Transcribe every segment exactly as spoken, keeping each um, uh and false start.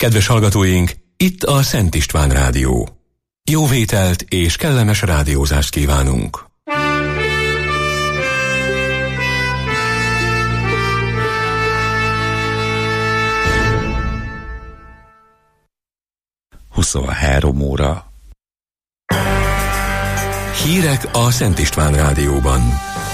Kedves hallgatóink, itt a Szent István Rádió. Jó vételt és kellemes rádiózást kívánunk! huszonhárom óra. Hírek a Szent István Rádióban.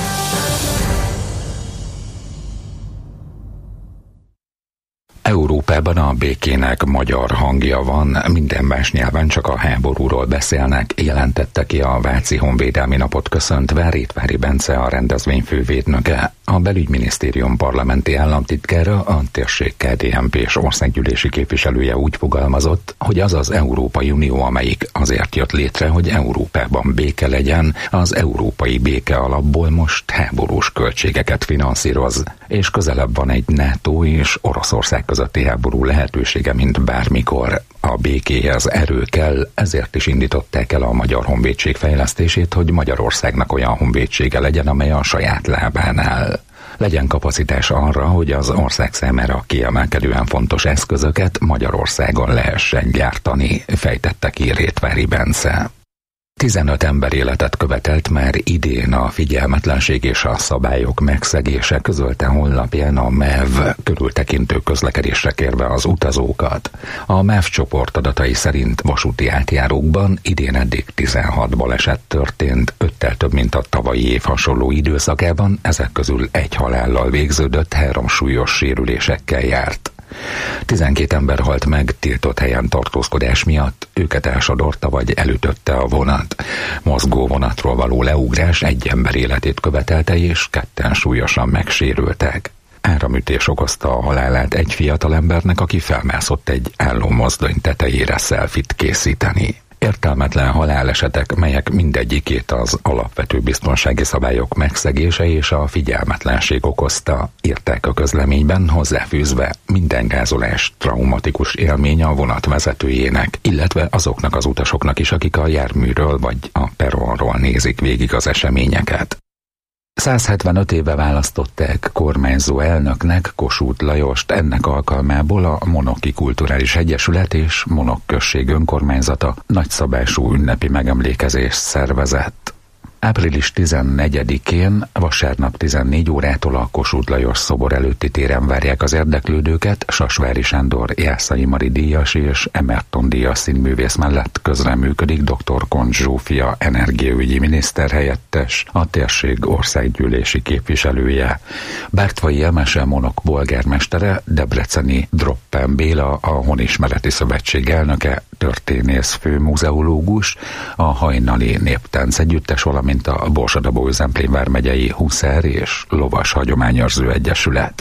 Európában a békének magyar hangja van, minden más nyelven csak a háborúról beszélnek, jelentette ki a Váci Honvédelmi Napot köszöntve Rétvári Bence, a rendezvény fővédnöke. A belügyminisztérium parlamenti államtitkára, a térség ká dé en pés országgyűlési képviselője úgy fogalmazott, hogy az az Európai Unió, amelyik azért jött létre, hogy Európában béke legyen, az európai béke alapból most háborús költségeket finanszíroz, és közelebb van egy NATO és Oroszország közötti háború lehetősége, mint bármikor. A békéhez erő kell, ezért is indították el a Magyar Honvédség fejlesztését, hogy Magyarországnak olyan honvédsége legyen, amely a saját lábán áll. Legyen kapacitás arra, hogy az ország számára kiemelkedően fontos eszközöket Magyarországon lehessen gyártani, fejtette ki Rétvári Bence. tizenöt ember életet követelt már idén a figyelmetlenség és a szabályok megszegése, közölte honlapján a MEV, körültekintő közlekedésre kérve az utazókat. A MEV csoport adatai szerint vasúti átjárókban idén eddig tizenhat baleset történt, öttel több, mint a tavalyi év hasonló időszakában, ezek közül egy halállal végződött, három súlyos sérülésekkel járt. tizenkét ember halt meg tiltott helyen tartózkodás miatt, őket elsodorta vagy elütötte a vonat. Mozgó vonatról való leugrás egy ember életét követelte, és ketten súlyosan megsérültek. Áramütés okozta a halálát egy fiatalembernek, aki felmászott egy álló mozdony tetejére szelfit készíteni. Értelmetlen halálesetek, melyek mindegyikét az alapvető biztonsági szabályok megszegése és a figyelmetlenség okozta, írták a közleményben, hozzáfűzve minden gázolás traumatikus élmény a vonat vezetőjének, illetve azoknak az utasoknak is, akik a járműről vagy a perronról nézik végig az eseményeket. száz hetvenöt éve választották kormányzó elnöknek Kossuth Lajost, ennek alkalmából a Monoki Kulturális Egyesület és Monok község önkormányzata nagyszabású ünnepi megemlékezést szervezett. április tizennegyedikén, vasárnap tizennégy órától a Kossuth Lajos szobor előtti téren várják az érdeklődőket. Sasvári Sándor Jászai Mari díjas és Emerton díjas színművész mellett közreműködik dr. Koncs Zsófia energiaügyi miniszterhelyettes, a térség országgyűlési képviselője. Bártvai Emese Monok polgármestere, debreceni Droppen Béla, a Honismereti Szövetség elnöke, történész főmuzeológus, a Hajnali Néptánc Együttes, valamint a Borsod-Abaúj-Zemplén vármegyei Huszár és Lovas Hagyományőrző Egyesület.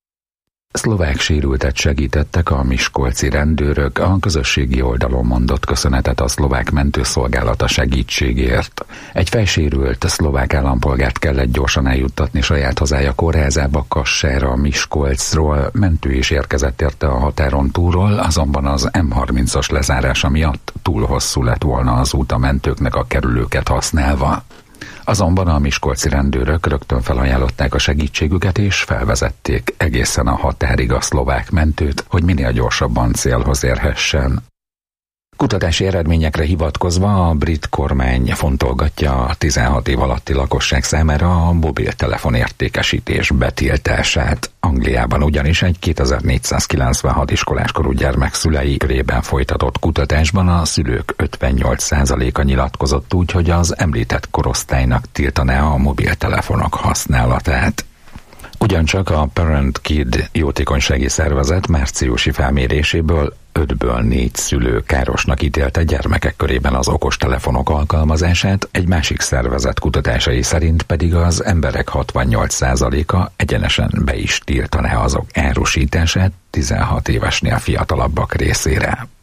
Szlovák sérültet segítettek a miskolci rendőrök, a közösségi oldalon mondott köszönetet a szlovák mentőszolgálata segítségért. Egy fejsérült szlovák állampolgárt kellett gyorsan eljuttatni saját hazája kórházába, Kassára, Miskolcról, mentő is érkezett érte a határon túlról, azonban az em harmincas lezárása miatt túl hosszú lett volna az út a mentőknek a kerülőket használva. Azonban a miskolci rendőrök rögtön felajánlották a segítségüket és felvezették egészen a határig a szlovák mentőt, hogy minél gyorsabban célhoz érhessen. Kutatási eredményekre hivatkozva a brit kormány fontolgatja a tizenhat év alatti lakosság számára a mobiltelefon értékesítés betiltását. Angliában ugyanis egy kétezer-négyszázkilencvenhat iskoláskorú gyermek szülei körében folytatott kutatásban a szülők ötvennyolc százaléka nyilatkozott úgy, hogy az említett korosztálynak tiltaná a mobiltelefonok használatát. Ugyancsak a Parent Kid jótékonysági szervezet márciusi felméréséből ötből négy szülő károsnak ítélte gyermekek körében az okostelefonok alkalmazását, egy másik szervezet kutatásai szerint pedig az emberek hatvannyolc százaléka egyenesen be is tiltaná azok árusítását tizenhat évesnél fiatalabbak részére.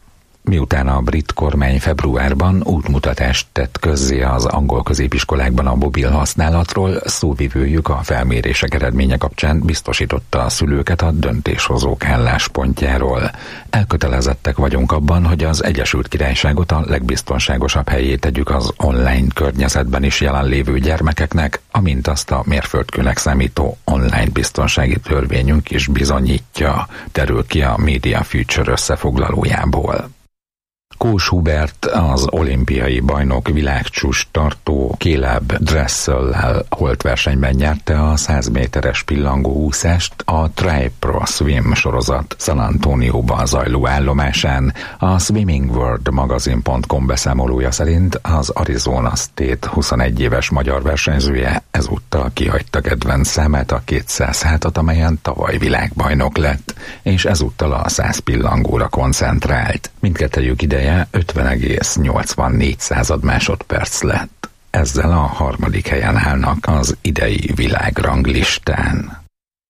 Miután a brit kormány februárban útmutatást tett közzé az angol középiskolákban a mobil használatról, szóvivőjük a felmérések eredménye kapcsán biztosította a szülőket a döntéshozók álláspontjáról. Elkötelezettek vagyunk abban, hogy az Egyesült Királyságot a legbiztonságosabb helyé tegyük az online környezetben is jelenlévő gyermekeknek, amint azt a mérföldkőnek számító online biztonsági törvényünk is bizonyítja, derül ki a Media Future összefoglalójából. Kós Hubert, az olimpiai bajnok világcsúcs tartó Caleb Dressel-lel holtversenyben nyerte a száz méteres pillangóúszást a Tri Pro Swim sorozat San Antonióban zajló állomásán. A Swimming World Magazine pont com beszámolója szerint az Arizona State huszonegy éves magyar versenyzője ezúttal kihagyta kedvenc számát, a kétszáz hátat, amelyen tavaly világbajnok lett, és ezúttal a száz pillangóra koncentrált. Mindkettejük ideje ötven egész nyolcvannégy másodperc lett. Ezzel a harmadik helyen állnak az idei világranglistán.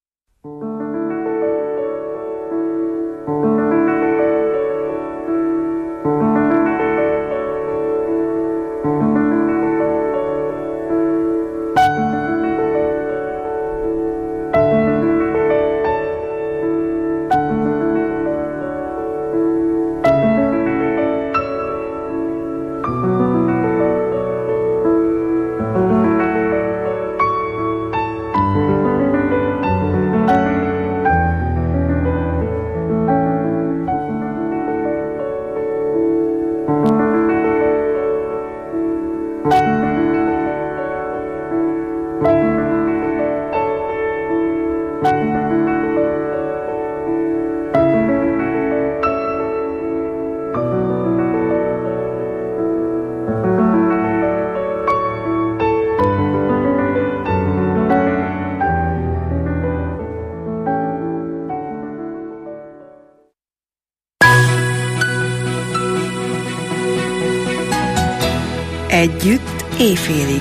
Együtt éjfélig.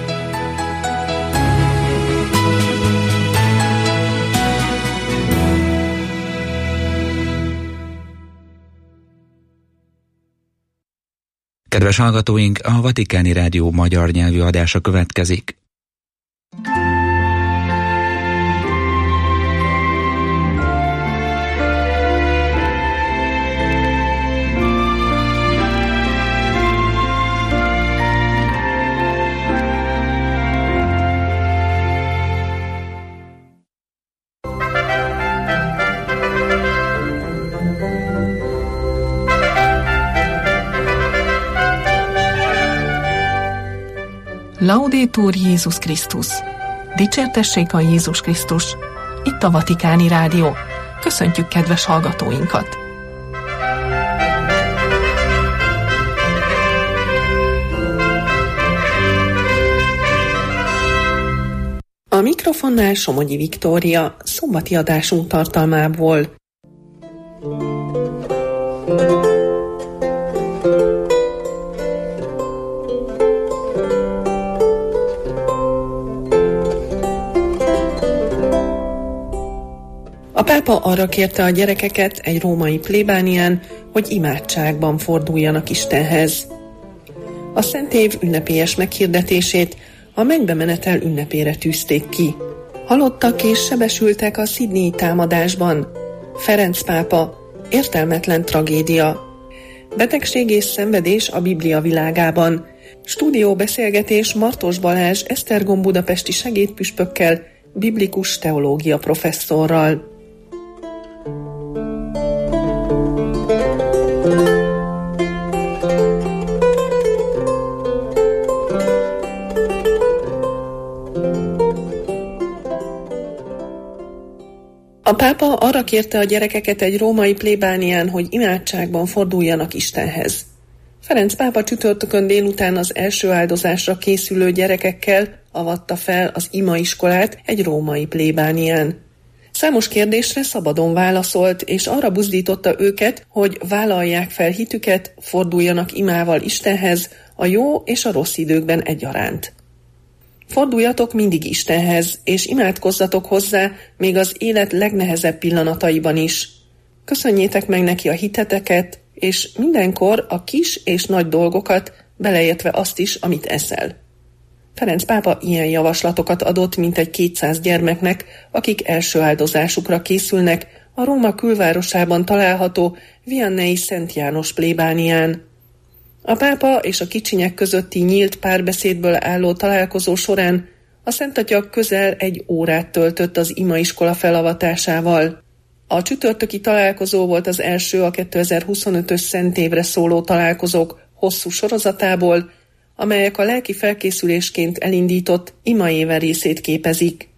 Kedves hallgatóink, a Vatikáni Rádió magyar nyelvű adása következik. Laudetur Jézus Krisztus! Dicsértessék a Jézus Krisztus! Itt a Vatikáni Rádió. Köszöntjük kedves hallgatóinkat! A mikrofonnál Somogyi Viktória, szombati adásunk tartalmából. A pápa arra kérte a gyerekeket egy római plébánián, hogy imádságban forduljanak Istenhez. A Szentév ünnepélyes meghirdetését a mennybe menetel ünnepére tűzték ki. Halottak és sebesültek a Sydney támadásban. Ferenc pápa, értelmetlen tragédia. Betegség és szenvedés a Biblia világában. Stúdióbeszélgetés Martos Balázs Esztergom budapesti segédpüspökkel, biblikus teológia professzorral. A pápa arra kérte a gyerekeket egy római plébánián, hogy imádságban forduljanak Istenhez. Ferenc pápa csütörtökön délután az első áldozásra készülő gyerekekkel avatta fel az imaiskolát egy római plébánián. Számos kérdésre szabadon válaszolt, és arra buzdította őket, hogy vállalják fel hitüket, forduljanak imával Istenhez a jó és a rossz időkben egyaránt. Forduljatok mindig Istenhez, és imádkozzatok hozzá még az élet legnehezebb pillanataiban is. Köszönjétek meg neki a hiteteket, és mindenkor a kis és nagy dolgokat, beleértve azt is, amit eszel. Ferenc pápa ilyen javaslatokat adott mintegy kétszáz gyermeknek, akik első áldozásukra készülnek a Róma külvárosában található Viannei Szent János plébánián. A pápa és a kicsinyek közötti nyílt párbeszédből álló találkozó során a Szentatya közel egy órát töltött az imaiskola felavatásával. A csütörtöki találkozó volt az első a kétezer-huszonötös szentévre szóló találkozók hosszú sorozatából, amelyek a lelki felkészülésként elindított imaéve részét képezik.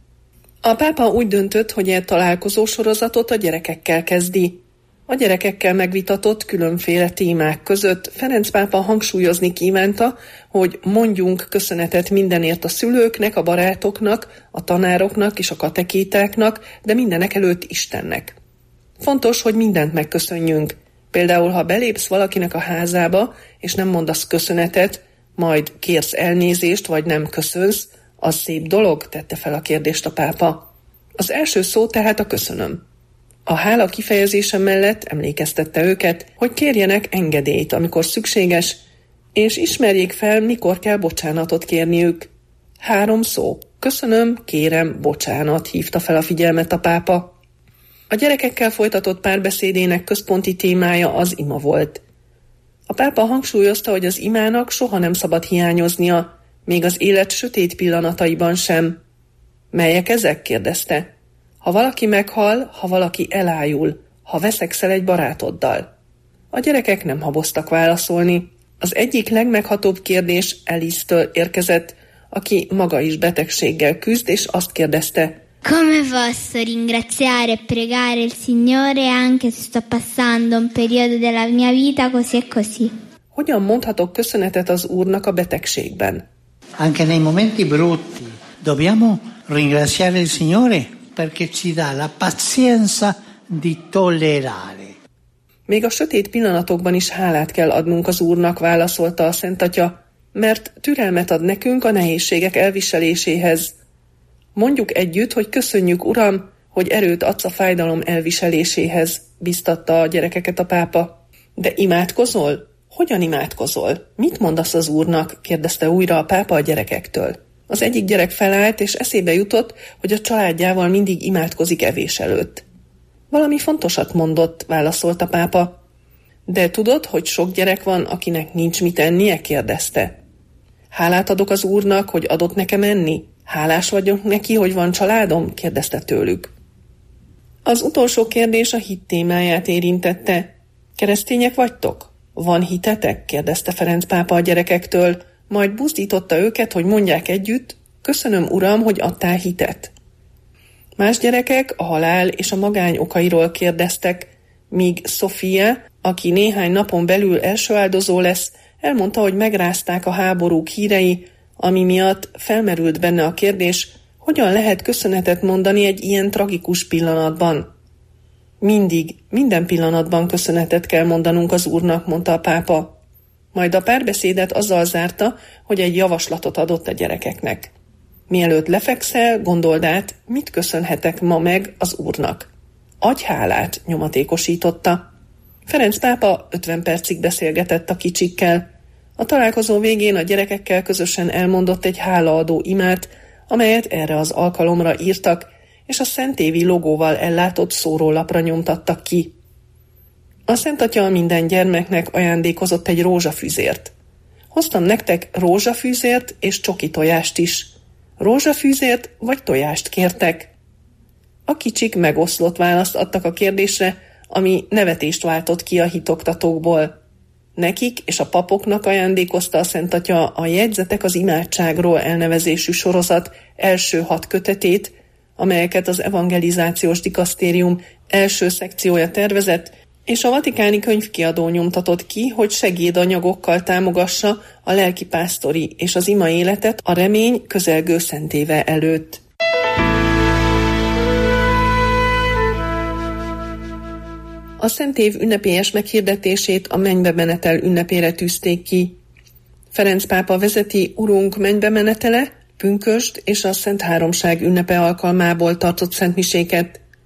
A pápa úgy döntött, hogy e találkozó sorozatot a gyerekekkel kezdi. A gyerekekkel megvitatott különféle témák között Ferenc pápa hangsúlyozni kívánta, hogy mondjunk köszönetet mindenért a szülőknek, a barátoknak, a tanároknak és a katekétáknak, de mindenek előtt Istennek. Fontos, hogy mindent megköszönjünk. Például, ha belépsz valakinek a házába, és nem mondasz köszönetet, majd kérsz elnézést, vagy nem köszönsz, az szép dolog, tette fel a kérdést a pápa. Az első szó tehát a köszönöm. A hála kifejezése mellett emlékeztette őket, hogy kérjenek engedélyt, amikor szükséges, és ismerjék fel, mikor kell bocsánatot kérniük. Három szó. Köszönöm, kérem, bocsánat, hívta fel a figyelmet a pápa. A gyerekekkel folytatott párbeszédének központi témája az ima volt. A pápa hangsúlyozta, hogy az imának soha nem szabad hiányoznia, még az élet sötét pillanataiban sem. Melyek ezek? kérdezte. Ha valaki meghal, ha valaki elájul, ha veszekszel egy barátoddal. A gyerekek nem haboztak válaszolni. Az egyik legmeghatóbb kérdés Alice-től érkezett, aki maga is betegséggel küzd, és azt kérdezte: Come posso ringraziare e pregare il Signore anche se sto passando un periodo della mia vita così e così? Hogyan mondhatok köszönetet az Úrnak a betegségben? Anche nei momenti brutti dobbiamo ringraziare il Signore perché ci dà la pazienza di tollerare. Még a sötét pillanatokban is hálát kell adnunk az Úrnak, válaszolta a Szentatya, mert türelmet ad nekünk a nehézségek elviseléséhez. Mondjuk együtt, hogy köszönjük, Uram, hogy erőt adsz a fájdalom elviseléséhez, biztatta a gyerekeket a pápa. De imádkozol? Hogyan imádkozol? Mit mondasz az Úrnak? kérdezte újra a pápa a gyerekektől. Az egyik gyerek felállt, és eszébe jutott, hogy a családjával mindig imádkozik evés előtt. Valami fontosat mondott, válaszolt a pápa. De tudod, hogy sok gyerek van, akinek nincs mit ennie? kérdezte. Hálát adok az Úrnak, hogy adott nekem enni? Hálás vagyok neki, hogy van családom? kérdezte tőlük. Az utolsó kérdés a hit témáját érintette. Keresztények vagytok? Van hitetek? kérdezte Ferenc pápa a gyerekektől, majd buzdította őket, hogy mondják együtt: köszönöm, Uram, hogy adtál hitet. Más gyerekek a halál és a magány okairól kérdeztek, míg Sofia, aki néhány napon belül első áldozó lesz, elmondta, hogy megrázták a háborúk hírei, ami miatt felmerült benne a kérdés, hogyan lehet köszönetet mondani egy ilyen tragikus pillanatban. Mindig, minden pillanatban köszönetet kell mondanunk az Úrnak, mondta a pápa. Majd a párbeszédet azzal zárta, hogy egy javaslatot adott a gyerekeknek. Mielőtt lefekszel, gondold át, mit köszönhetek ma meg az Úrnak. Adj hálát, nyomatékosította. Ferenc pápa ötven percig beszélgetett a kicsikkel. A találkozó végén a gyerekekkel közösen elmondott egy hálaadó imát, amelyet erre az alkalomra írtak, és a szentévi logóval ellátott szórólapra nyomtattak ki. A Szentatya minden gyermeknek ajándékozott egy rózsafűzért. Hoztam nektek rózsafűzért és csoki tojást is. Rózsafűzért vagy tojást kértek? A kicsik megoszlott választ adtak a kérdésre, ami nevetést váltott ki a hitoktatókból. Nekik és a papoknak ajándékozta a Szentatya a Jegyzetek az imádságról elnevezésű sorozat első hat kötetét, amelyeket az evangelizációs dikasztérium első szekciója tervezett, és a vatikáni könyvkiadó nyomtatott ki, hogy segédanyagokkal támogassa a lelkipásztori és az ima életet a remény közelgő szentéve előtt. A szentév ünnepélyes meghirdetését a mennybe menetel ünnepére tűzték ki. Ferenc pápa vezeti Urunk mennybe menetele, pünkösd és a Szent Háromság ünnepe alkalmából tartott szentmiséket.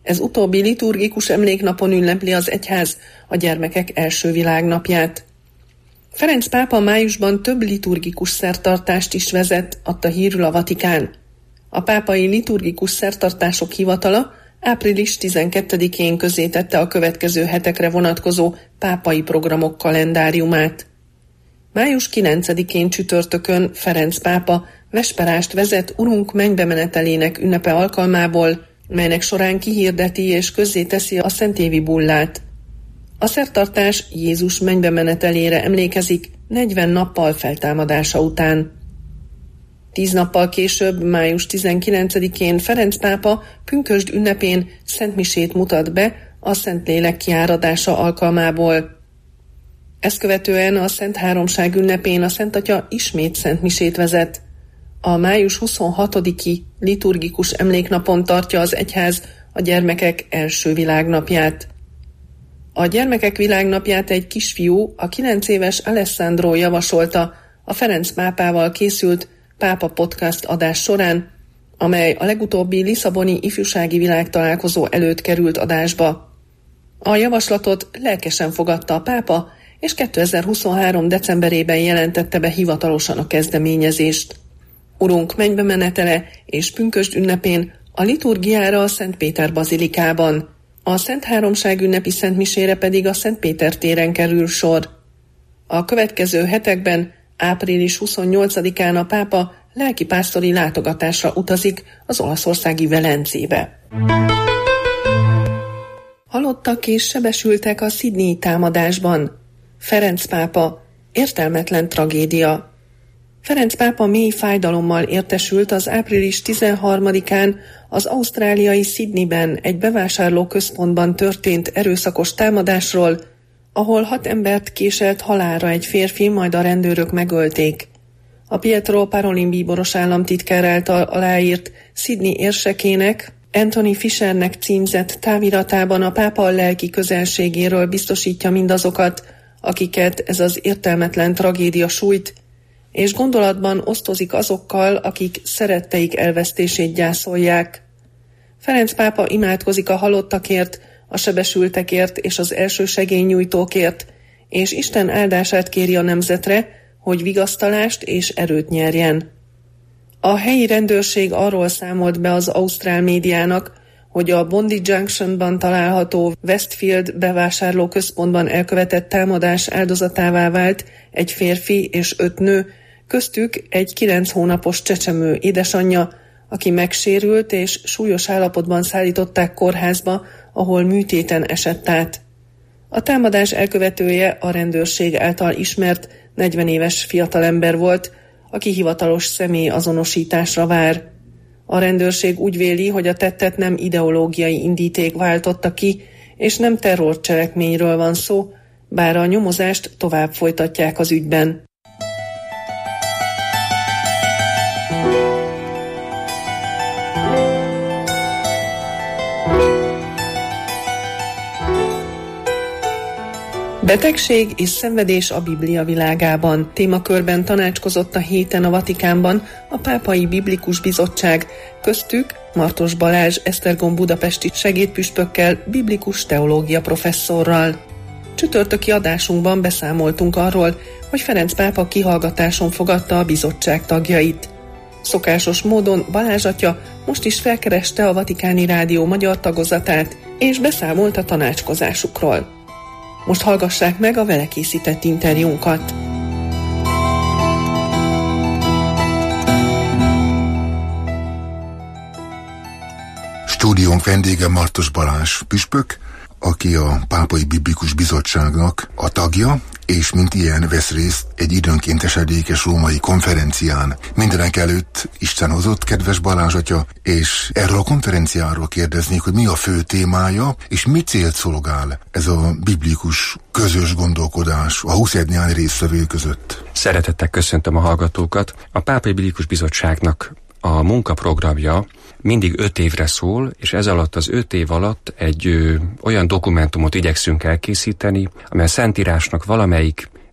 Ez utóbbi liturgikus emléknapon ünnepli az egyház a gyermekek első világnapját. Ferenc pápa májusban több liturgikus szertartást is vezet, adta hírül a Vatikán. A pápai liturgikus szertartások hivatala április tizenkettedikén közzétette a következő hetekre vonatkozó pápai programok kalendáriumát. május kilencedikén csütörtökön Ferenc pápa vesperást vezet Urunk mennybemenetelének ünnepe alkalmából, melynek során kihirdeti és közzéteszi a szentévi bullát. A szertartás Jézus mennybemenetelére emlékezik negyven nappal feltámadása után. Tíz nappal később, május tizenkilencedikén Ferenc pápa pünkösd ünnepén szentmisét mutat be a Szentlélek kiáradása alkalmából. Ezt követően a Szent Háromság ünnepén a Szent Atya ismét szentmisét vezet. A május huszonhatodiki liturgikus emléknapon tartja az egyház a gyermekek első világnapját. A gyermekek világnapját egy kisfiú, a kilenc éves Alessandro javasolta a Ferenc pápával készült Pápa Podcast adás során, amely a legutóbbi lisszaboni ifjúsági világtalálkozó előtt került adásba. A javaslatot lelkesen fogadta a pápa, és kétezer-huszonhárom decemberében jelentette be hivatalosan a kezdeményezést. Urunk mennybemenetele és pünkösd ünnepén a liturgiára a Szent Péter bazilikában, a Szent Háromság ünnepi szentmisére pedig a Szent Péter téren kerül sor. A következő hetekben, április huszonnyolcadikán a pápa lelkipásztori látogatásra utazik az olaszországi Velencébe. Halottak és sebesültek a Sydneyi támadásban. Ferenc pápa, értelmetlen tragédia. Ferenc pápa mély fájdalommal értesült az április tizenharmadikán az ausztráliai Sydneyben egy bevásárlóközpontban történt erőszakos támadásról, ahol hat embert késelt halálra egy férfi, majd a rendőrök megölték. A Pietro Parolin bíboros államtitkár által aláírt Sydney érsekének, Anthony Fishernek címzett táviratában a pápa a lelki közelségéről biztosítja mindazokat, akiket ez az értelmetlen tragédia sújt, és gondolatban osztozik azokkal, akik szeretteik elvesztését gyászolják. Ferenc pápa imádkozik a halottakért, a sebesültekért és az első segélynyújtókért, és Isten áldását kéri a nemzetre, hogy vigasztalást és erőt nyerjen. A helyi rendőrség arról számolt be az ausztrál médiának, hogy a Bondi Junctionban található Westfield bevásárlóközpontban elkövetett támadás áldozatává vált egy férfi és öt nő, köztük egy kilenc hónapos csecsemő édesanyja, aki megsérült és súlyos állapotban szállították kórházba, ahol műtéten esett át. A támadás elkövetője a rendőrség által ismert negyven éves fiatalember volt, aki hivatalos személy azonosításra vár. A rendőrség úgy véli, hogy a tettet nem ideológiai indíték váltotta ki, és nem terrorcselekményről van szó, bár a nyomozást tovább folytatják az ügyben. Betegség és szenvedés a Biblia világában témakörben tanácskozott a héten a Vatikánban a Pápai Biblikus Bizottság, köztük Martos Balázs Esztergom budapesti segédpüspökkel, biblikus teológia professzorral. Csütörtöki adásunkban beszámoltunk arról, hogy Ferenc pápa kihallgatáson fogadta a bizottság tagjait. Szokásos módon Balázs atya most is felkereste a Vatikáni Rádió magyar tagozatát, és beszámolt a tanácskozásukról. Most hallgassák meg a vele készített interjúnkat. Stúdiónk vendége Martos Balázs püspök, aki a Pápai Biblikus Bizottságnak a tagja, és mint ilyen vesz részt egy időnként esedékes római konferencián. Mindenek előtt Isten hozott, kedves Balázs atya, és erről a konferenciáról kérdeznék, hogy mi a fő témája, és mi célt szolgál ez a biblikus közös gondolkodás a huszonegyhány résztvevő között. Szeretettel köszöntöm a hallgatókat. A Pápai Biblikus Bizottságnak a munkaprogramja mindig öt évre szól, és ez alatt az öt év alatt egy ö, olyan dokumentumot igyekszünk elkészíteni, amely a Szentírásnak valamelyik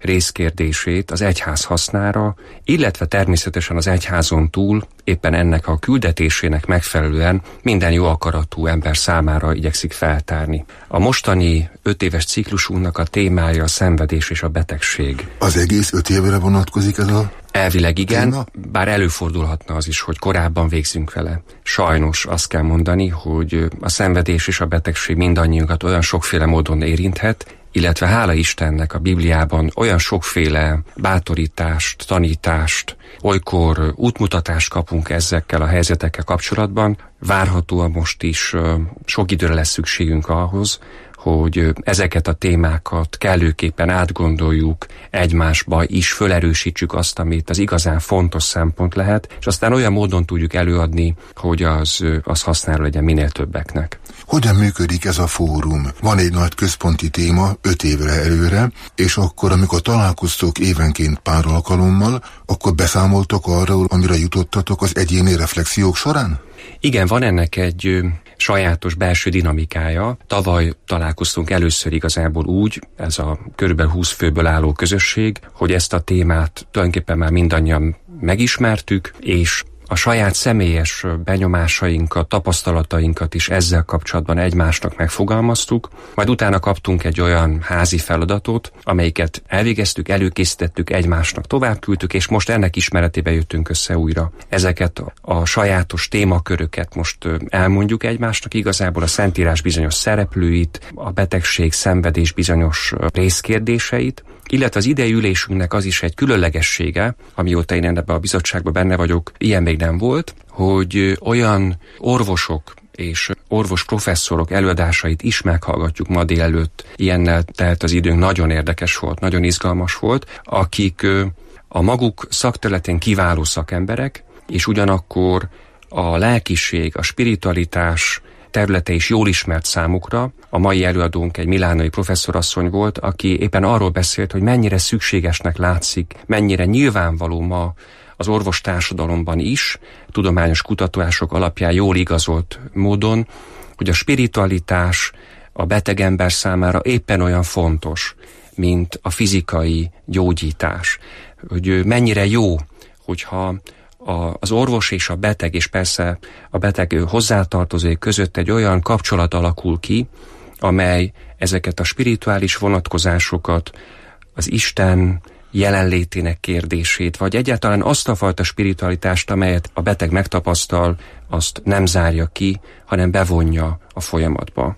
részkérdését az egyház hasznára, illetve természetesen az egyházon túl éppen ennek a küldetésének megfelelően minden jó akaratú ember számára igyekszik feltárni. A mostani öt éves ciklusunknak a témája a szenvedés és a betegség. Az egész öt évre vonatkozik ez a Elvileg igen, téma? Bár előfordulhatna az is, hogy korábban végzünk vele. Sajnos azt kell mondani, hogy a szenvedés és a betegség mindannyiunkat olyan sokféle módon érinthet, illetve hála Istennek a Bibliában olyan sokféle bátorítást, tanítást, olykor útmutatást kapunk ezekkel a helyzetekkel kapcsolatban. Várhatóan most is sok időre lesz szükségünk ahhoz, hogy ezeket a témákat kellőképpen átgondoljuk, egymásba is fölerősítsük azt, amit az igazán fontos szempont lehet, és aztán olyan módon tudjuk előadni, hogy az, az használó legyen minél többeknek. Hogyan működik ez a fórum? Van egy nagy központi téma öt évre előre, és akkor, amikor találkoztok évenként pár alkalommal, akkor beszámoltok arról, amire jutottatok az egyéni reflexiók során? Igen, van ennek egy sajátos belső dinamikája. Tavaly találkoztunk először igazából úgy, ez a körülbelül húsz főből álló közösség, hogy ezt a témát tulajdonképpen már mindannyian megismertük, és a saját személyes benyomásainkat, tapasztalatainkat is ezzel kapcsolatban egymásnak megfogalmaztuk, majd utána kaptunk egy olyan házi feladatot, amelyiket elvégeztük, előkészítettük, egymásnak továbbküldtük, és most ennek ismeretében jöttünk össze újra. Ezeket a sajátos témaköröket most elmondjuk egymásnak, igazából a Szentírás bizonyos szereplőit, a betegség, szenvedés bizonyos részkérdéseit, illetve az idei ülésünknek az is egy különlegessége, amióta én ebben a bizottságban benne vagyok, ilyen még nem volt, hogy olyan orvosok és orvos professzorok előadásait is meghallgatjuk ma délelőtt. Ilyennel telt az időnk, nagyon érdekes volt, nagyon izgalmas volt, akik a maguk szakterületén kiváló szakemberek, és ugyanakkor a lelkiség, a spiritualitás területe is jól ismert számukra. A mai előadónk egy milánói professzorasszony volt, aki éppen arról beszélt, hogy mennyire szükségesnek látszik, mennyire nyilvánvaló ma az orvostársadalomban is, tudományos kutatások alapján jól igazolt módon, hogy a spiritualitás a beteg ember számára éppen olyan fontos, mint a fizikai gyógyítás. Hogy mennyire jó, hogyha az orvos és a beteg, és persze a beteg hozzátartozói között egy olyan kapcsolat alakul ki, amely ezeket a spirituális vonatkozásokat, az Isten jelenlétének kérdését, vagy egyáltalán azt a fajta spiritualitást, amelyet a beteg megtapasztal, azt nem zárja ki, hanem bevonja a folyamatba.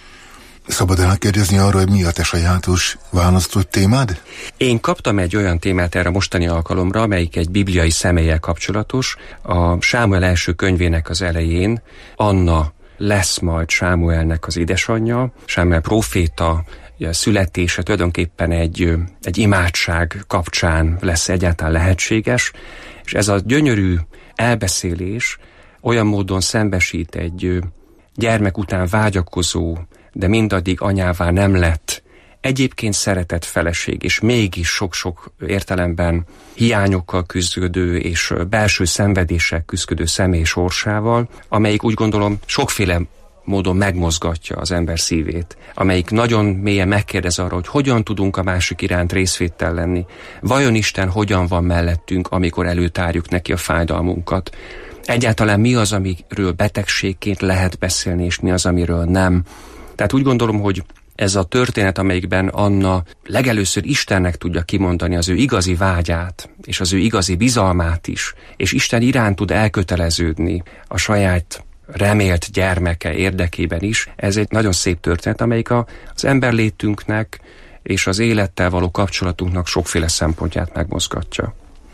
Szabad elkérdezni arra, hogy mi a te sajátos választott témád? Én kaptam egy olyan témát erre a mostani alkalomra, amelyik egy bibliai személlyel kapcsolatos. A Sámuel első könyvének az elején Anna lesz majd Sámuelnek az édesanyja. Sámuel próféta születése tulajdonképpen egy, egy imádság kapcsán lesz egyáltalán lehetséges, és ez a gyönyörű elbeszélés olyan módon szembesít egy gyermek után vágyakozó, de mindaddig anyává nem lett, egyébként szeretett feleség, és mégis sok-sok értelemben hiányokkal küzdő és belső szenvedéssel küzdő személy sorsával, amelyik úgy gondolom sokféle módon megmozgatja az ember szívét, amelyik nagyon mélyen megkérdez arra, hogy hogyan tudunk a másik iránt részvéttel lenni, vajon Isten hogyan van mellettünk, amikor előtárjuk neki a fájdalmunkat. Egyáltalán mi az, amiről betegségként lehet beszélni, és mi az, amiről nem. Tehát úgy gondolom, hogy ez a történet, amelyikben Anna legelőször Istennek tudja kimondani az ő igazi vágyát, és az ő igazi bizalmát is, és Isten iránt tud elköteleződni a saját remélt gyermeke érdekében is. Ez egy nagyon szép történet, amelyik az emberlétünknek és az élettel való kapcsolatunknak sokféle szempontját megmozgatja.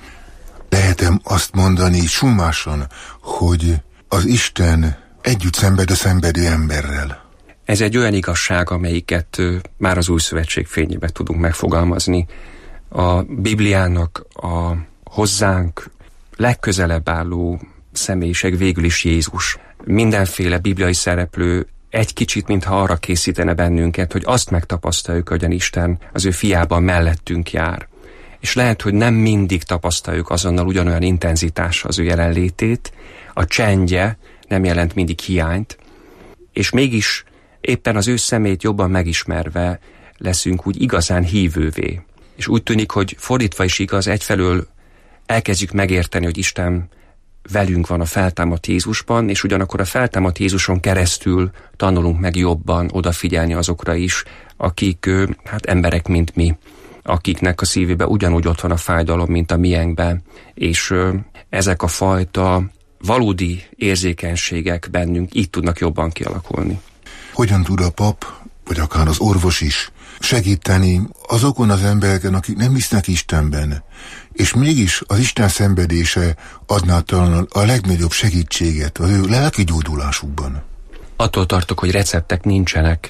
Lehetem azt mondani summásan, hogy az Isten együtt szenved a szenvedő emberrel. Ez egy olyan igazság, amelyiket már az Új Szövetség fényében tudunk megfogalmazni. A Bibliának a hozzánk legközelebb álló személyiség végül is Jézus. Mindenféle bibliai szereplő egy kicsit, mintha arra készítene bennünket, hogy azt megtapasztaljuk, hogyan Isten az ő fiában mellettünk jár. És lehet, hogy nem mindig tapasztaljuk azonnal ugyanolyan intenzitással az ő jelenlétét, a csendje nem jelent mindig hiányt, és mégis éppen az ő szemét jobban megismerve leszünk úgy igazán hívővé. És úgy tűnik, hogy fordítva is igaz, egyfelől elkezdjük megérteni, hogy Isten velünk van a feltámadt Jézusban, és ugyanakkor a feltámadt Jézuson keresztül tanulunk meg jobban odafigyelni azokra is, akik hát emberek, mint mi, akiknek a szívében ugyanúgy ott van a fájdalom, mint a miénkben, és ezek a fajta valódi érzékenységek bennünk így tudnak jobban kialakulni. Hogyan tud a pap, vagy akár az orvos is segíteni azokon az embereken, akik nem hisznek Istenben, és mégis az Isten szenvedése adná talán a legnagyobb segítséget az ő lelki gyógyulásukban? Attól tartok, hogy receptek nincsenek.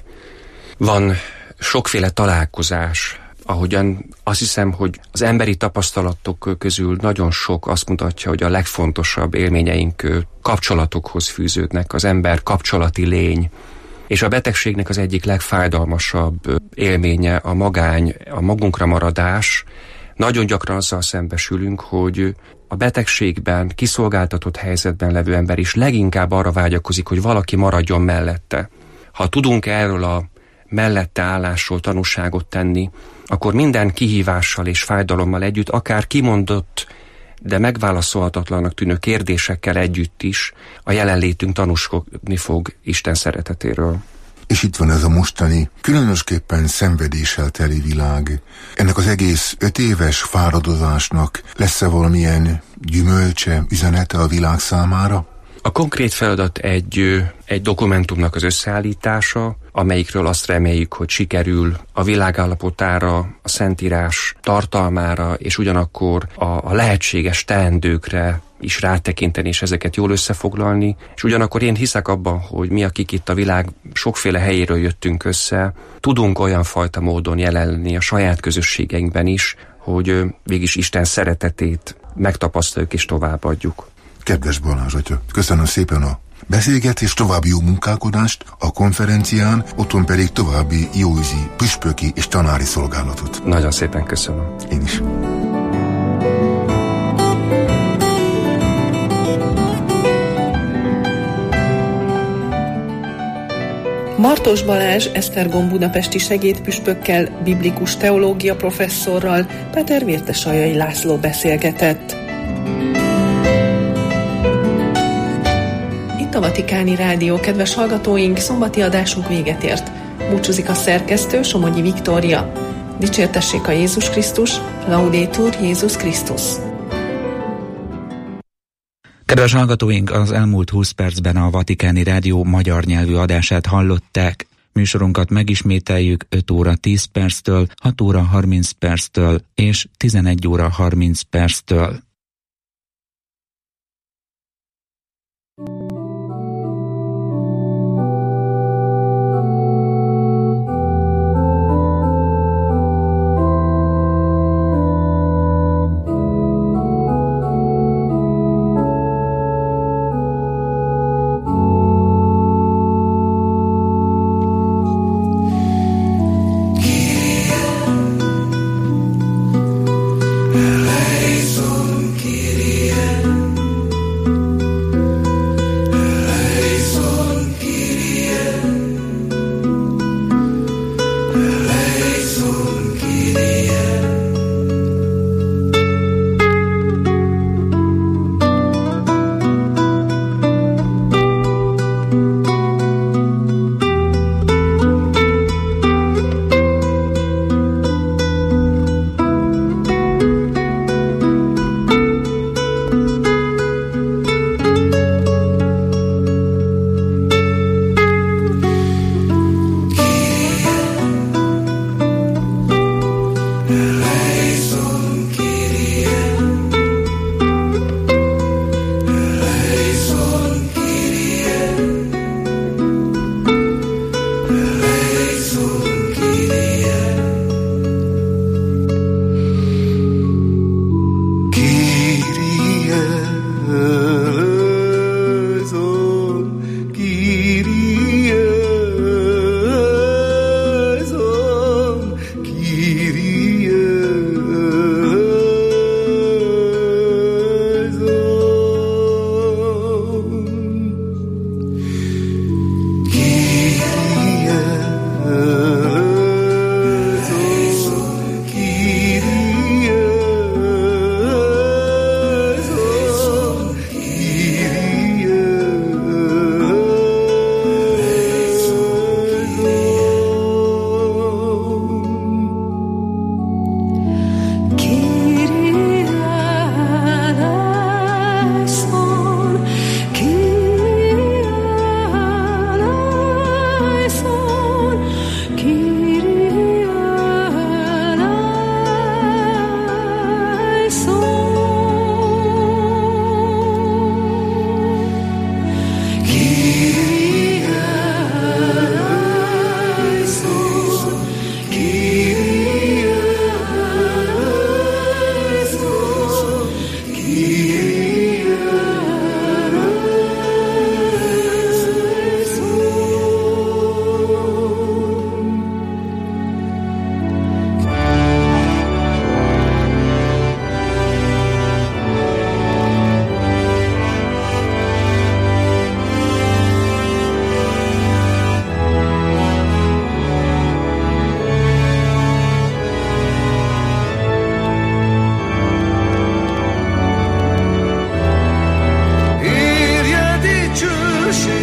Van sokféle találkozás, ahogyan azt hiszem, hogy az emberi tapasztalatok közül nagyon sok azt mutatja, hogy a legfontosabb élményeink kapcsolatokhoz fűződnek, az ember kapcsolati lény, és a betegségnek az egyik legfájdalmasabb élménye a magány, a magunkra maradás. Nagyon gyakran azzal szembesülünk, hogy a betegségben, kiszolgáltatott helyzetben levő ember is leginkább arra vágyakozik, hogy valaki maradjon mellette. Ha tudunk erről a mellette állásról tanúságot tenni, akkor minden kihívással és fájdalommal együtt, akár kimondott, de megválaszolhatatlanak tűnő kérdésekkel együtt is a jelenlétünk tanúskodni fog Isten szeretetéről. És itt van ez a mostani, különösképpen szenvedéssel teli világ. Ennek az egész öt éves fáradozásnak lesz-e valamilyen gyümölcse, üzenete a világ számára? A konkrét feladat egy, egy dokumentumnak az összeállítása, amelyikről azt reméljük, hogy sikerül a világállapotára, a Szentírás tartalmára, és ugyanakkor a, a lehetséges teendőkre is rátekinteni, és ezeket jól összefoglalni. És ugyanakkor én hiszek abban, hogy mi, akik itt a világ sokféle helyéről jöttünk össze, tudunk olyan fajta módon jelenni a saját közösségeinkben is, hogy végig Isten szeretetét megtapasztaljuk és továbbadjuk. Kedves Balázs atya, köszönöm szépen a beszélgetés, további jó munkálkodást a konferencián, otthon pedig további jóízi, püspöki és tanári szolgálatot. Nagyon szépen köszönöm. Én is. Martos Balázs Esztergom budapesti segédpüspökkel, biblikus teológia professzorral, Péter Vértesajai László beszélgetett. Itt a Vatikáni Rádió, kedves hallgatóink, szombati adásunk véget ért. Búcsúzik a szerkesztő, Somogyi Viktória. Dicsértessék a Jézus Krisztus, Laudétur Jézus Krisztus. Kedves hallgatóink, az elmúlt húsz percben a Vatikáni Rádió magyar nyelvű adását hallották. Műsorunkat megismételjük öt óra tíz perctől, hat óra harminc perctől és tizenegy óra harminc perctől. Eleison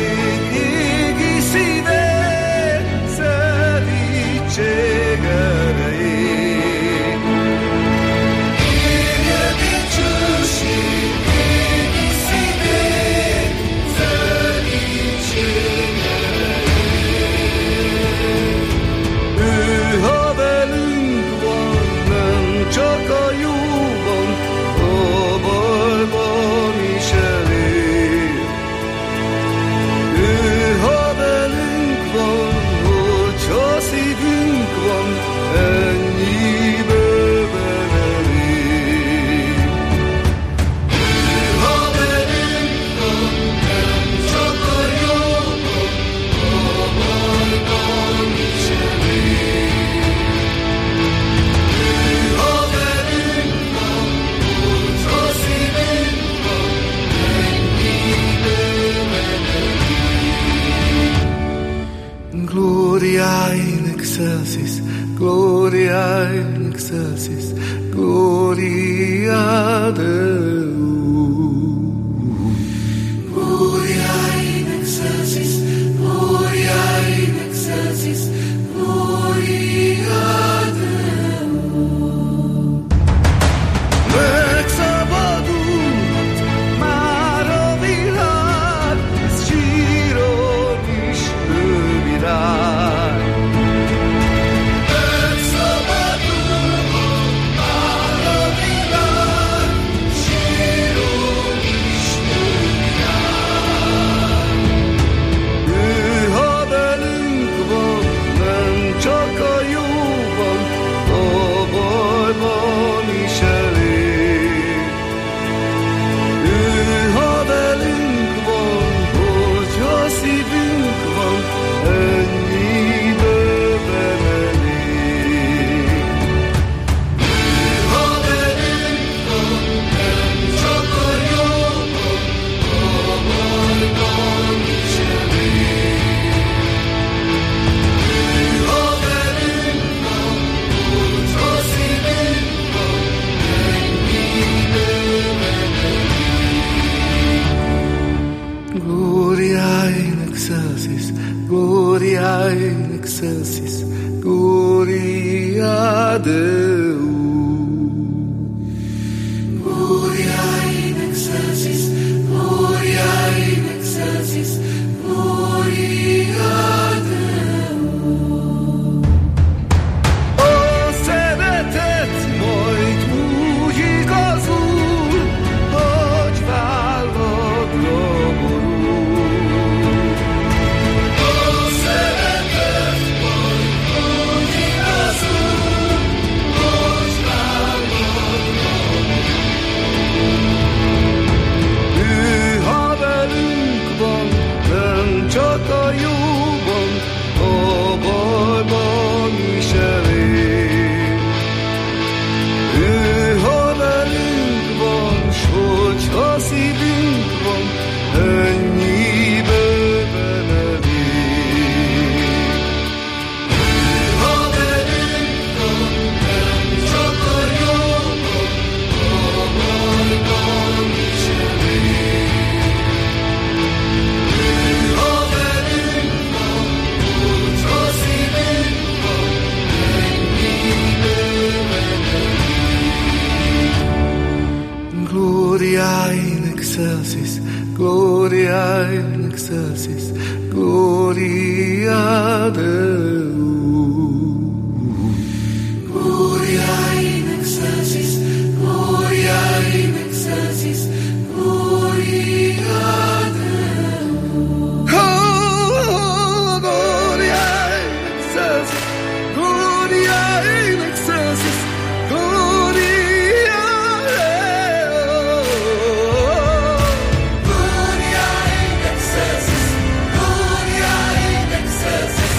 Gloria in excelsis,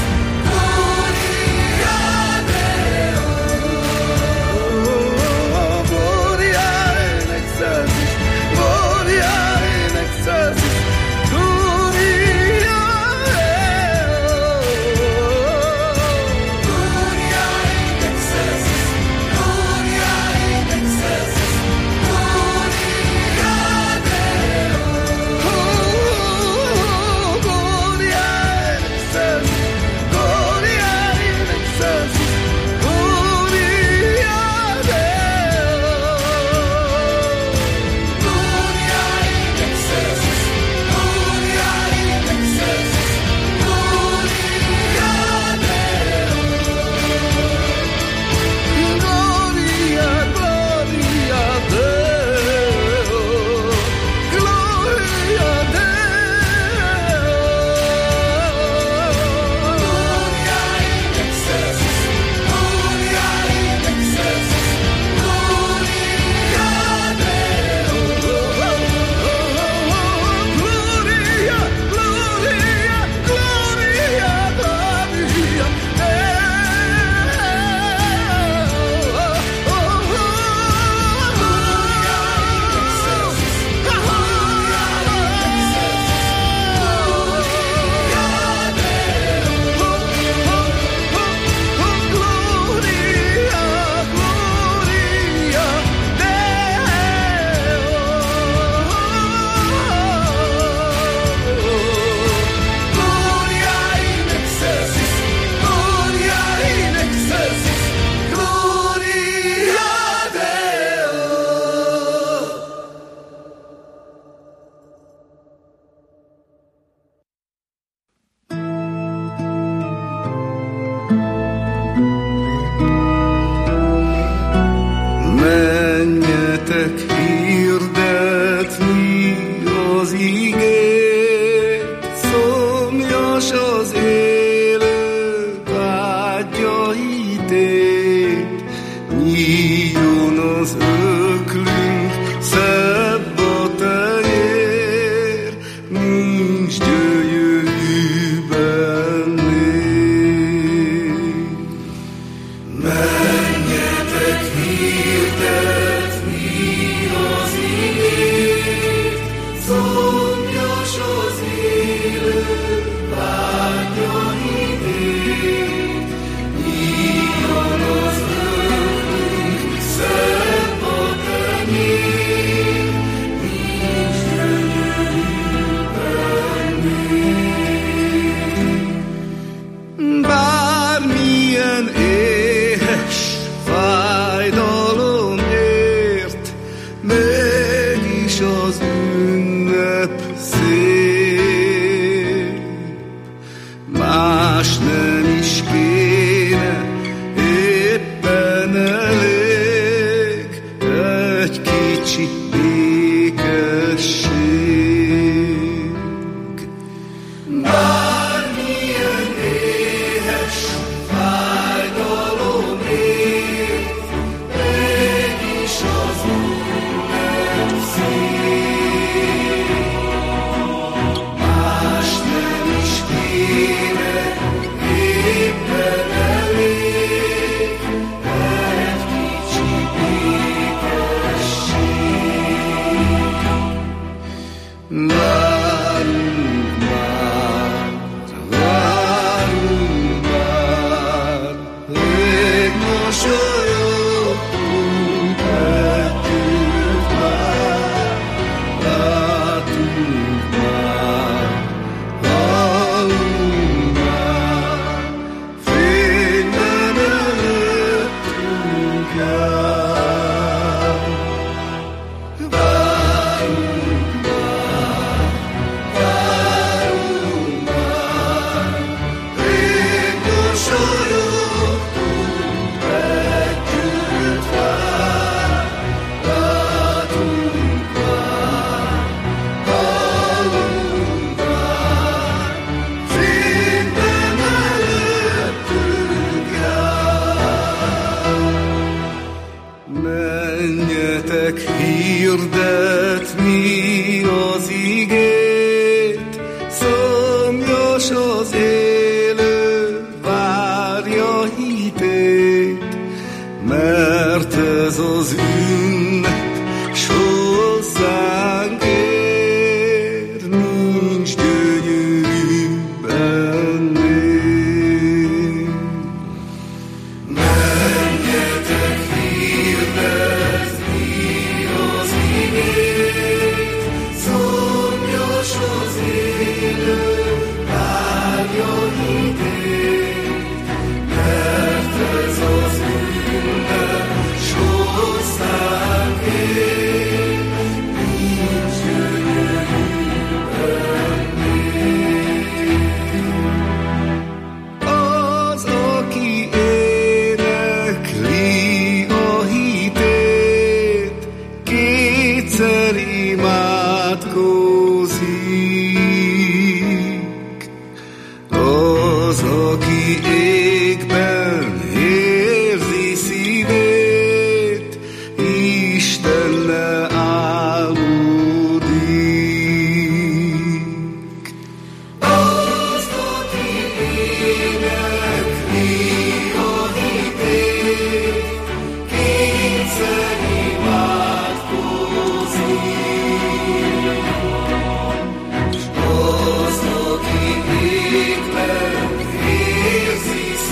Az, aki égben érzi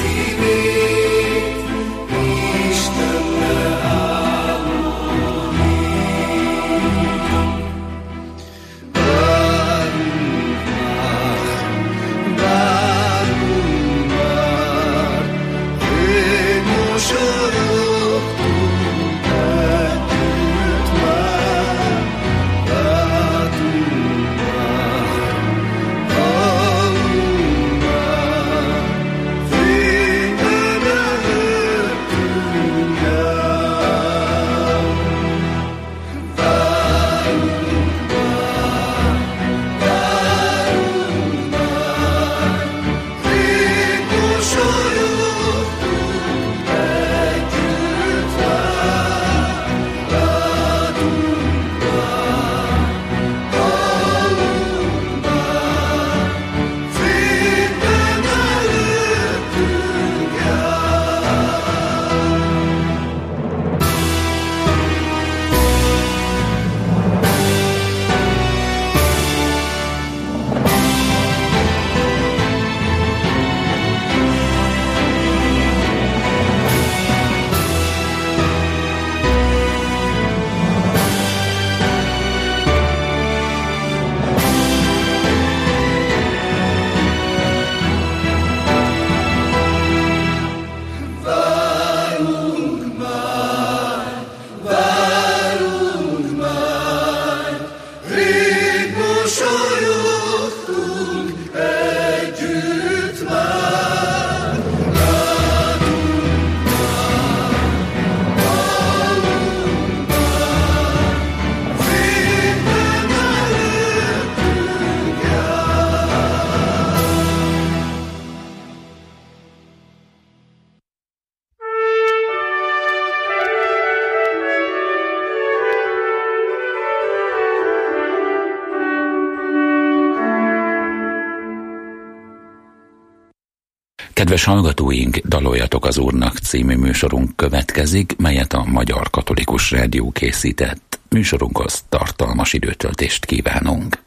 Kedves hallgatóink, Daloljatok az Úrnak című műsorunk következik, melyet a Magyar Katolikus Rádió készített. Műsorunkhoz tartalmas időtöltést kívánunk.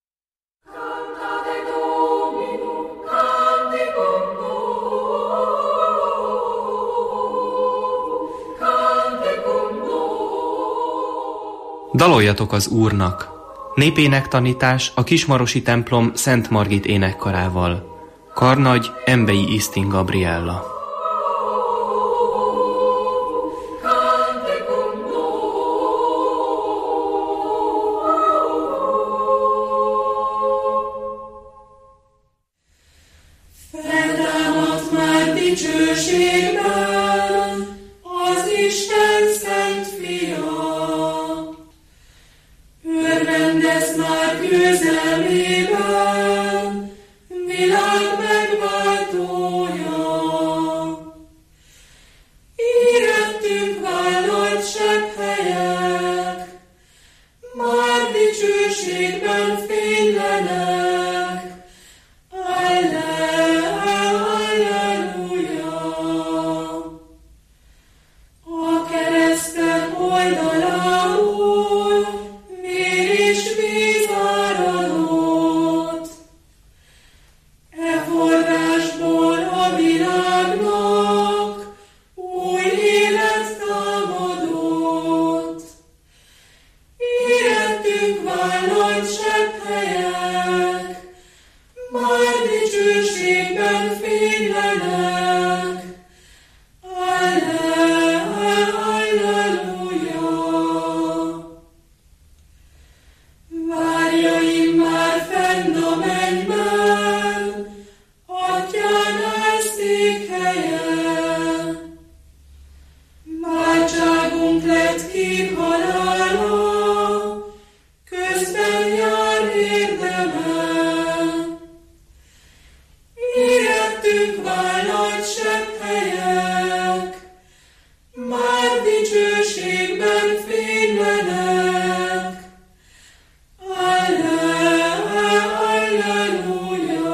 Daloljatok az Úrnak! Népénektanítás a Kismarosi templom Szent Margit énekkarával. Karnagy Embei Isztin Gabriella. Feltámadt már dicsőségben az Isten szent fia. Örvendez már győzelmében, világ megváltója. Érettünk vállalt sepphelyek, már dicsőségben fénylenek. Alleluja! A kereszten oldalául vér és víz áradott. E forrásból a világnak új élet támadott. Érettünk vállalt sepphelyek, már dicsőségben fénylenek. Alleluja! Várjaim már fenn a mennyben, Atyánál székhelyen. Váltságunk lett kék halála, közben jár érdemen. Érettünk vállalt sepphelyek, már dicsőségben fénylenek. Alleluja!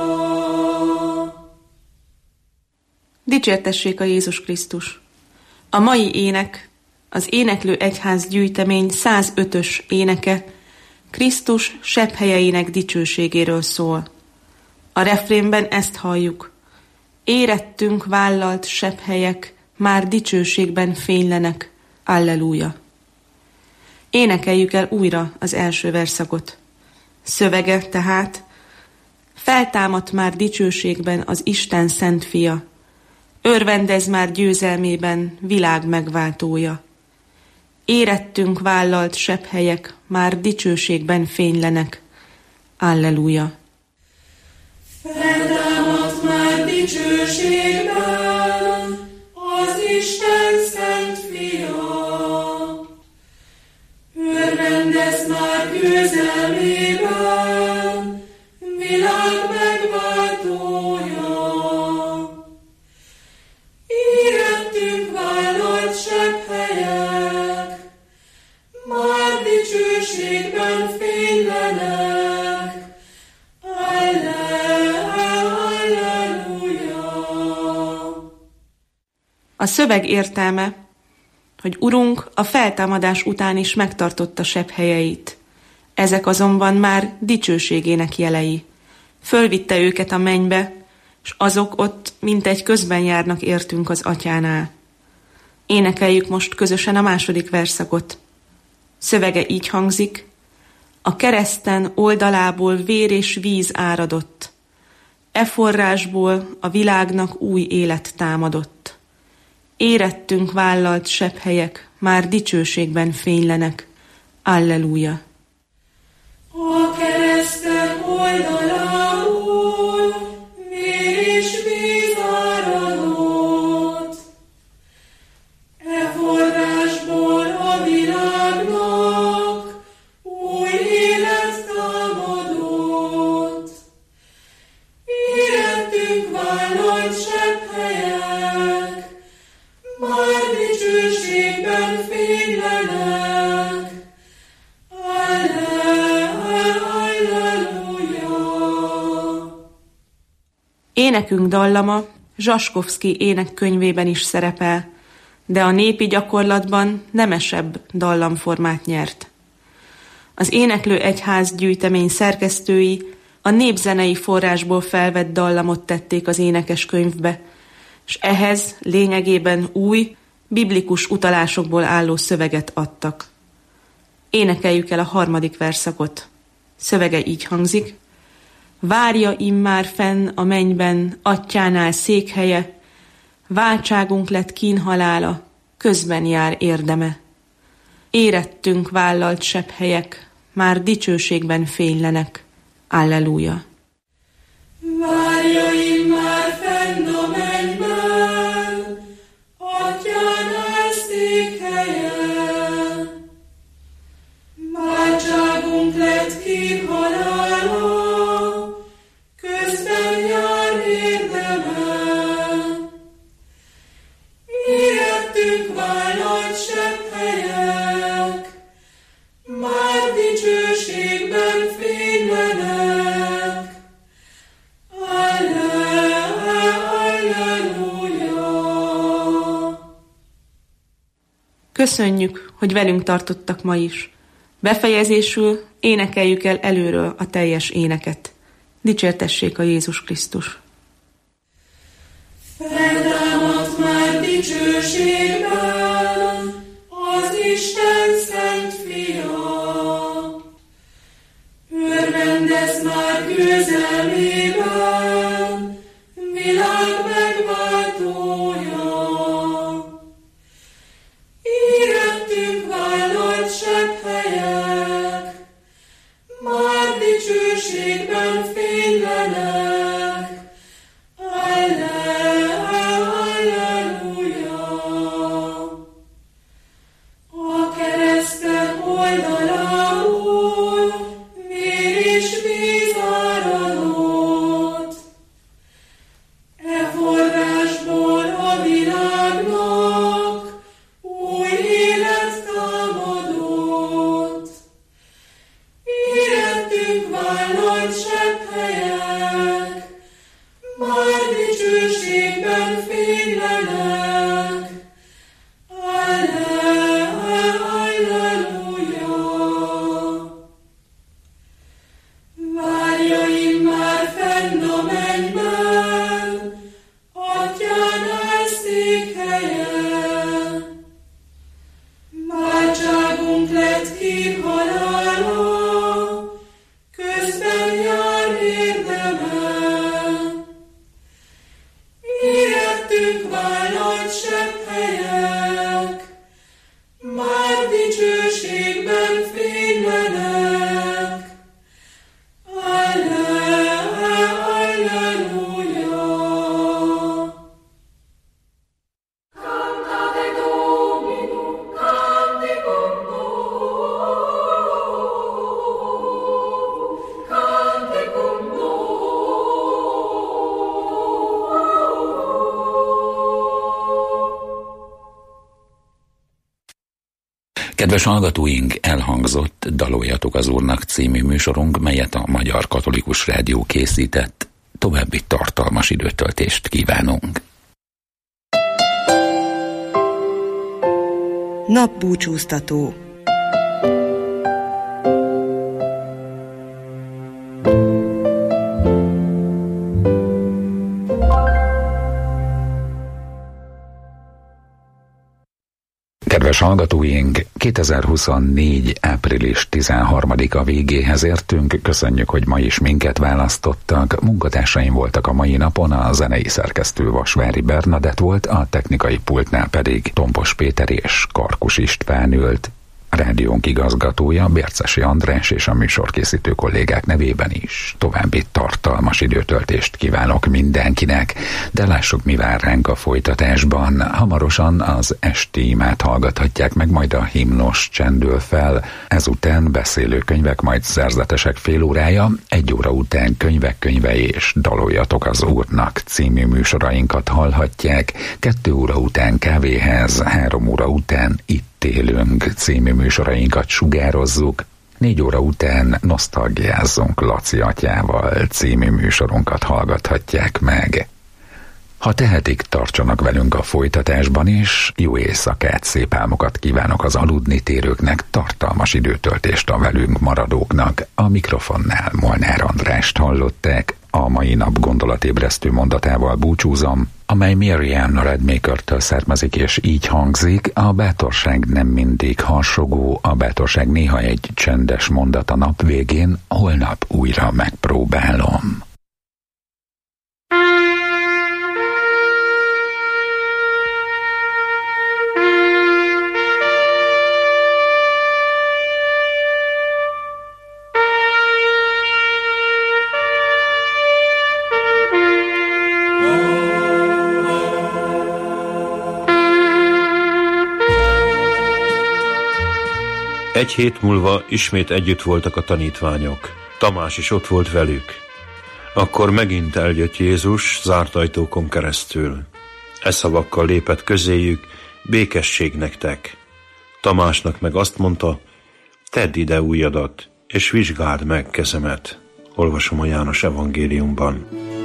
Dicsértessék a Jézus Krisztus! A mai ének, az Éneklő Egyház gyűjtemény százötös éneke Krisztus sepphelyeinek dicsőségéről szól. A refrénben ezt halljuk. Érettünk vállalt sepphelyek, már dicsőségben fénylenek. Alleluja! Énekeljük el újra az első verszakot. Szövege tehát: feltámadt már dicsőségben az Isten szent fia, örvendez már győzelmében világ megváltója. Érettünk vállalt sepphelyek, már dicsőségben fénylenek. Alleluja! Feltámadt már dicsőségben az Isten szent fia, örvendez már győzelmében világ megváltója. Érettünk vállalt sepphelyek, már dicsőségben fénylenek. A szöveg értelme, hogy Urunk a feltámadás után is megtartotta sepphelyeit. Ezek azonban már dicsőségének jelei. Fölvitte őket a mennybe, s azok ott mintegy közben járnak értünk az Atyánál. Énekeljük most közösen a második verszakot. Szövege így hangzik: a kereszten oldalából vér és víz áradott. E forrásból a világnak új élet támadott. Érettünk vállalt sepphelyek, már dicsőségben fénylenek. Alleluja! A kereszten oldalául vér és víz áradott. E forrásból a világnak új élet támadott. Érettünk vállalt sepphelyek, már dicsőségben fénylenek. Énekünk dallama Zsaskovszky énekkönyvében is szerepel, de a népi gyakorlatban nemesebb dallamformát nyert. Az Éneklő Egyház gyűjtemény szerkesztői a népzenei forrásból felvett dallamot tették az énekeskönyvbe, és ehhez lényegében új, biblikus utalásokból álló szöveget adtak. Énekeljük el a harmadik verszakot. Szövege így hangzik: várja immár fenn a mennyben atyánál székhelye, váltságunk lett kínhalála, közben jár érdeme. Érettünk vállalt sepphelyek, már dicsőségben fénylenek. Alleluja! Várja immár fenn a mennyben atyánál székhelye, váltságunk lett kínhalála, közben jár érdeme. Érettünk vállalt sepphelyek, már dicsőségben fénylenek. Alleluja! Köszönjük, hogy velünk tartottak ma is. Befejezésül énekeljük el előről a teljes éneket. Dicsértessék a Jézus Krisztus! Feltámadt már dicsőségben az Isten szent fia. Örvendez már győzelmében, világ megváltója. Érettünk vállalt sepphelyek, már dicsőségben fénylenek. Alleluja! A kereszten oldalául vér és víz áradott. E forrásból a világnak új élet támadott. Érettünk vállalt sepphelyek, már dicsőségben fénylenek. Alleluja! Várja immár fenn a mennyben atyánál székhelye, váltságunk lett kínhalála, közben jár érdeme. Érettünk vállalt sepphelyek, már dicsőségben fénylenek. Alleluja! Cantate Dominum, canticum novum, canticum Kedves hallgatóink, elhangzott Daloljatok az Úrnak című műsorunk, melyet a Magyar Katolikus Rádió készített. További tartalmas időtöltést kívánunk. Napbúcsúztató. Kedves hallgatóink, kétezer-huszonnégy. április tizenharmadika végéhez értünk. Köszönjük, hogy ma is minket választottak. Munkatársaim voltak a mai napon, a zenei szerkesztő Vasvári Bernadett volt, a technikai pultnál pedig Tompos Péter és Karkus István ült. A rádiónk igazgatója Bércesi András és a műsorkészítő kollégák nevében is további tartalmas időtöltést kívánok mindenkinek, de lássuk, mi vár ránk a folytatásban. Hamarosan az esti imát hallgathatják meg, majd a himnos csendül fel, ezután beszélőkönyvek, majd szerzetesek fél órája, egy óra után könyvek könyvei és Daloljatok az Úrnak című műsorainkat hallhatják, kettő óra után kávéház, három óra után Itt élünk című műsorainkat sugározzuk, négy óra után Nosztalgiázzunk Laci atyával című műsorunkat hallgathatják meg. Ha tehetik, tartsanak velünk a folytatásban is, jó éjszakát, szép álmokat kívánok az aludni térőknek, tartalmas időtöltést a velünk maradóknak. A mikrofonnál Molnár Andrást hallották, a mai nap gondolatébresztő mondatával búcsúzom, amely Miriam Redmaker-től származik és így hangzik: a bátorság nem mindig harsogó, a bátorság néha egy csendes mondat a nap végén, holnap újra megpróbálom. Egy hét múlva ismét együtt voltak a tanítványok. Tamás is ott volt velük. Akkor megint eljött Jézus zárt ajtókon keresztül. E szavakkal lépett közéjük: békesség nektek. Tamásnak meg azt mondta: tedd ide ujjadat, és vizsgáld meg kezemet. Olvasom a János evangéliumban.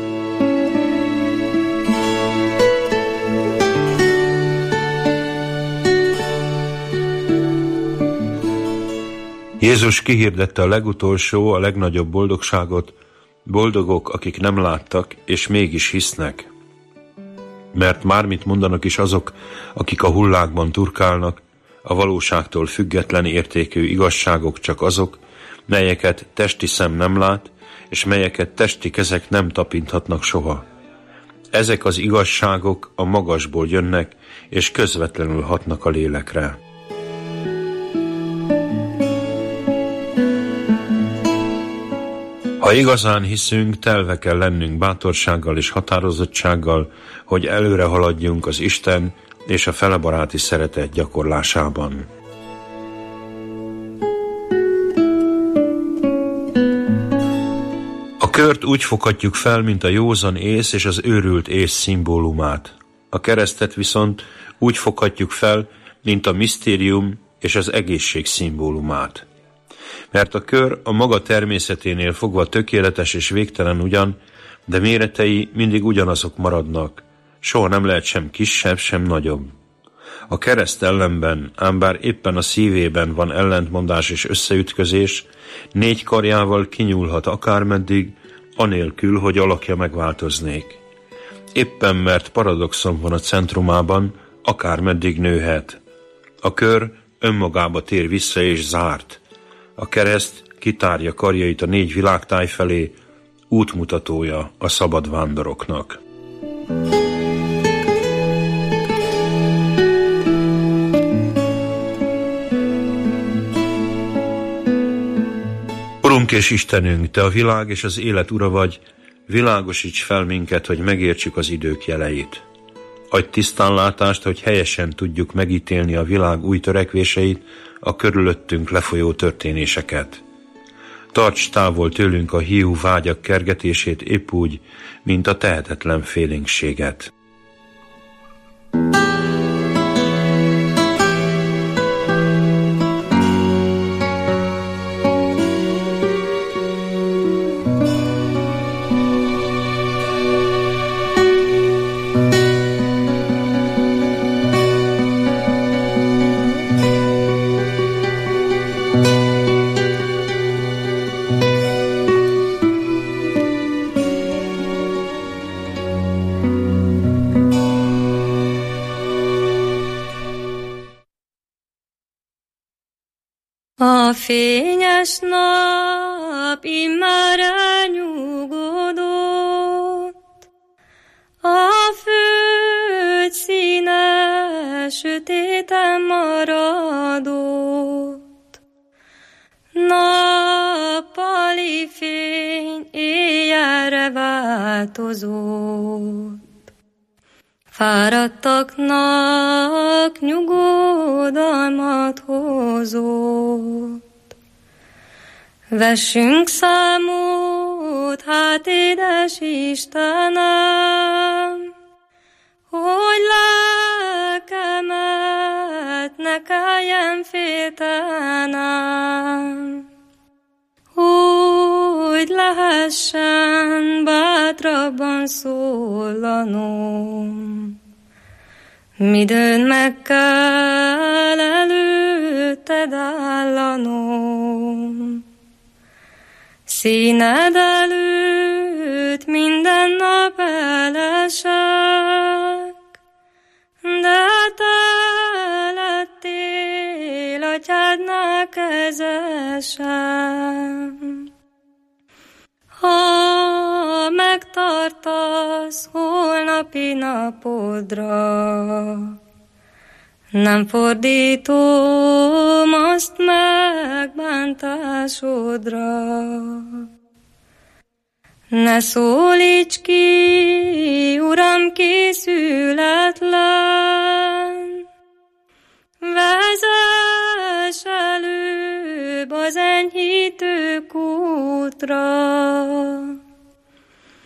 Jézus kihirdette a legutolsó, a legnagyobb boldogságot: boldogok, akik nem láttak, és mégis hisznek. Mert mármit mondanak is azok, akik a hullákban turkálnak, a valóságtól független értékű igazságok csak azok, melyeket testi szem nem lát, és melyeket testi kezek nem tapinthatnak soha. Ezek az igazságok a magasból jönnek, és közvetlenül hatnak a lélekre. Ha igazán hiszünk, telve kell lennünk bátorsággal és határozottsággal, hogy előre haladjunk az Isten és a felebaráti szeretet gyakorlásában. A kört úgy foghatjuk fel, mint a józan ész és az őrült ész szimbólumát. A keresztet viszont úgy foghatjuk fel, mint a misztérium és az egészség szimbólumát. Mert a kör a maga természeténél fogva tökéletes és végtelen ugyan, de méretei mindig ugyanazok maradnak, soha nem lehet sem kisebb, sem nagyobb. A kereszt ellenben, ám bár éppen a szívében van ellentmondás és összeütközés, négy karjával kinyúlhat akármeddig, anélkül, hogy alakja megváltoznék. Éppen mert paradoxon van a centrumában, akármeddig nőhet. A kör önmagába tér vissza és zárt. A kereszt kitárja karjait a négy világtáj felé, útmutatója a szabad vándoroknak. Urunk és Istenünk, Te a világ és az élet ura vagy, világosíts fel minket, hogy megértsük az idők jeleit. Adj tisztánlátást, hogy helyesen tudjuk megítélni a világ új törekvéseit, a körülöttünk lefolyó történéseket. Tarts távol tőlünk a hiú vágyak kergetését épp úgy, mint a tehetetlen félénkséget. A fényes nap immár elnyugodott, a föld színe sötéten maradott. Nappali fény éjjelre változott, fáradtaknak nyugodalmat hozott. Vessünk számot, hát édes Istenem, hogy lelkemet ne kelljen féltenem. Úgy hogy lehessen bátrabban szólanom. Midőn meg kell előtted állanom. Színed előtt minden nap elesek, de te lettél atyádnál kezesem. Ha megtartasz holnapi napodra, nem fordítom azt megbántásodra. Ne szólíts ki, Uram, készületlen, vezess előbb az enyhítő kútra.